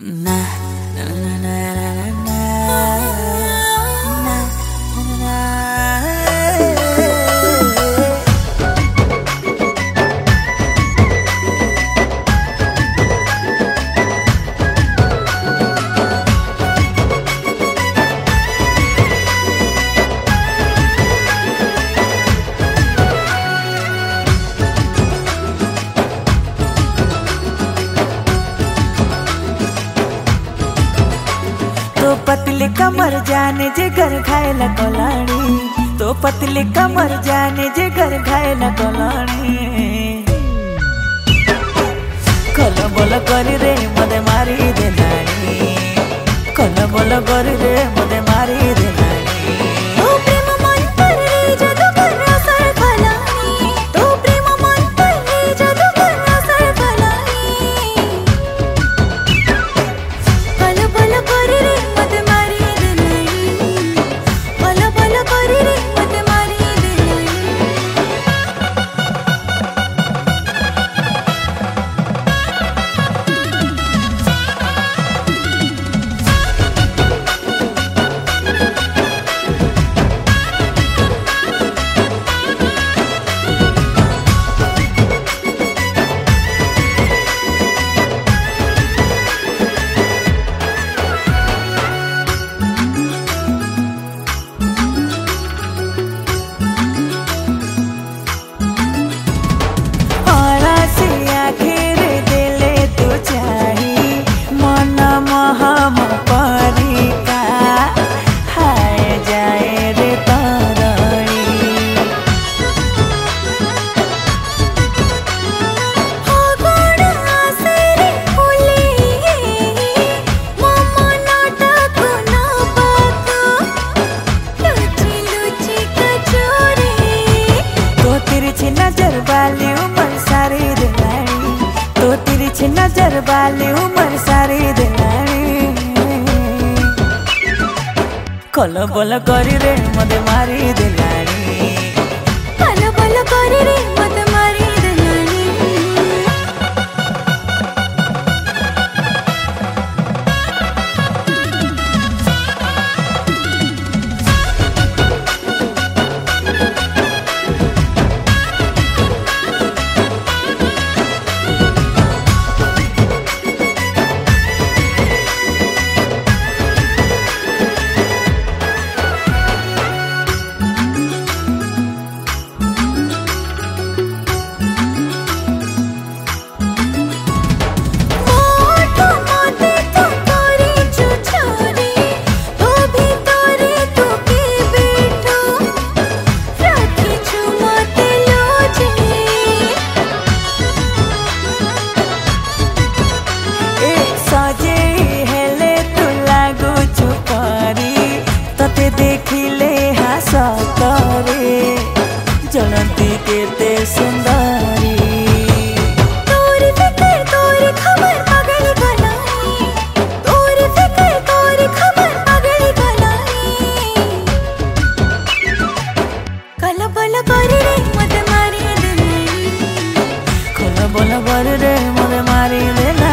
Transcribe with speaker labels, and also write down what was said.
Speaker 1: Na na na na na na na na na. तो पतली कमर जाने जे घर खाएला कोलानी, तो पतली कमर जाने जे घर खाएला कोलानी। कल बोल करी रे मदे मारी दे नानी, कल बोल करी रे मदे मारी दे नानी।
Speaker 2: तो प्रेम मन पर रे जादू कर असर फलानी, तो प्रेम मन पर रे जादू कर असर फलानी। पल पल कर रे मत मारी दे नानी, पल पल कर रे मत मारी दे नानी।
Speaker 1: नजर वाली उम्र सारी दिलानी, तो तिरछी नजर वाली उम्र सारी दिलानी। कल बोल करी रे मदे मारी दिलानी,
Speaker 2: पल पल कर रे मत मारी दे नानी।
Speaker 1: देखिले हास करे जनती केते सुंदरी।
Speaker 2: तोरी फिकर तोरी खबर पगली गलाई, तोरी फिकर तोरी खबर पगली गलाई। कल बल कर रे मत मारी दे नानी,
Speaker 1: कल बोल कर रे मदे मारी दे।